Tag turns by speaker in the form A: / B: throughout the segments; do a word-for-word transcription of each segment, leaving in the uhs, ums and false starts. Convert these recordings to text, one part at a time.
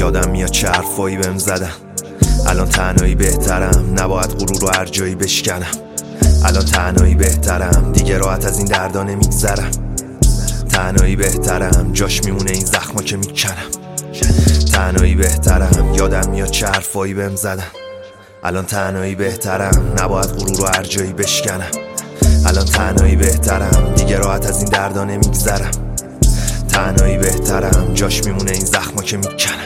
A: یادم میاد چه حرفایی بهم زدن. الان تنهایی بهترم، نباید غرور رو هر جایی بشکنم. الان تنهایی بهترم، دیگه راحت از این دردا نمیگذرم. تنهایی بهترم، جاش میمونه این زخما که میکنم. تنهایی بهترم، یادم میاد چه حرفایی بهم زدن. الان تنهایی بهترم، نباید غرور رو هر جایی بشکنم. الان تنهایی بهترم، دیگه راحت از این دردا نمیگذرم. تنهایی بهترم، جاش میمونه این زخما که میکنم.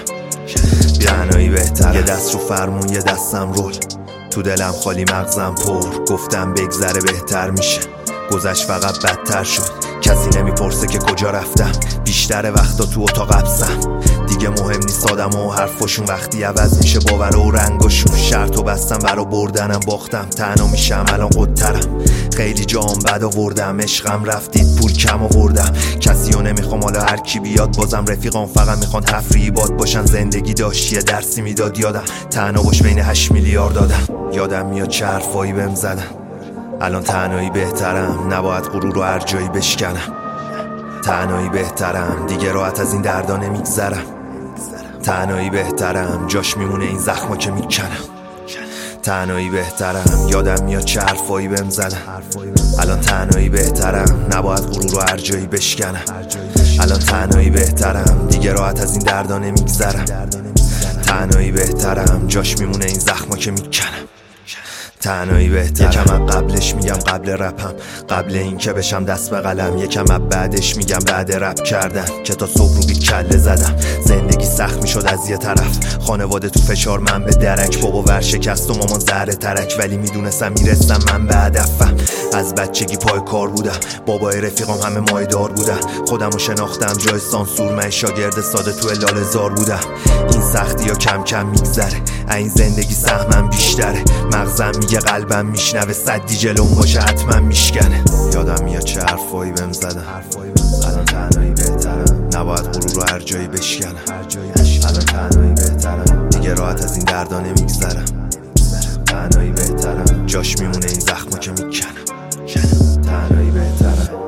A: تنهایی بهترم، یه دست رو فرمون یه دستم رول، تو دلم خالی مغزم پر. گفتم بگذره بهتر میشه، گذشت فقط بدتر شد. کسی نمیپرسه که کجا رفتم، بیشتر وقتا تو اتاق حبسم. دیگه مهم نیست آدم و حرفاشون، وقتی عوض میشه باور و رنگاشون. شرط و بستم برا بردنم، باختم تنها میشم الان قدترم. خیلی جام بد آوردم، عشقم رفتید پول کم آوردم. کسی رو نمیخوام حالا هر کی بیاد، بازم رفیقام فقط میخوان تفریحی باد باشن. زندگی داشت یه درسی میداد، یادم تنها باش بین هشت میلیارد دادم. یادم میاد چه حرفایی بهم زدن. الان تنهایی بهترم، نباید غرور رو هر جایی بشکنم. تنهایی بهترم، دیگه راحت از این دردا نمیگذرم. تنهایی بهترم، جاش میمونه این زخما که میکنم. تنهایی بهترم، یادم میاد چه حرفایی بهم زدن. الان تنهایی بهترم، نباید غرور رو هر جایی بشکنم. الان تنهایی بهترم، دیگه راحت از این دردا نمیگذرم. تنهایی بهترم، جاش میمونه این زخما که میکنم. تنهایی بهترم. یکم از قبلش میگم قبل رپم، قبل این که بشم دست به قلم. یکم از بعدش میگم بعد رپ کردن، که تا صبح رو بی کله زدم. زندگی سخت میشد از یه طرف، خانواده تو فشار من به درک. بابا ورشکست و مامان زهر ترک، ولی میدونستم میرسم من به هدفم. از بچگی پای کار بودم، بابای رفیقام همه مایدار بودن. خودم رو شناختم جای سانسور، من شاگرد ساده تو لال زار بودم. این سختی ها کم کم میگذره، این زندگی سهمم بیشتره. مغزم میگه قلبم میشنوه، صدی جلوم باشه حتما میشکنه. یادم میاد چه حرفایی بهم زدن. الان تنهایی بهترم، نباید غرور رو هر جایی بشکنم. الان تنهایی بهترم، دیگه راحت از این دردا نمیگذرم. تنهایی بهترم، جاش میمونه این زخما که میکنم. تنهایی بهترم.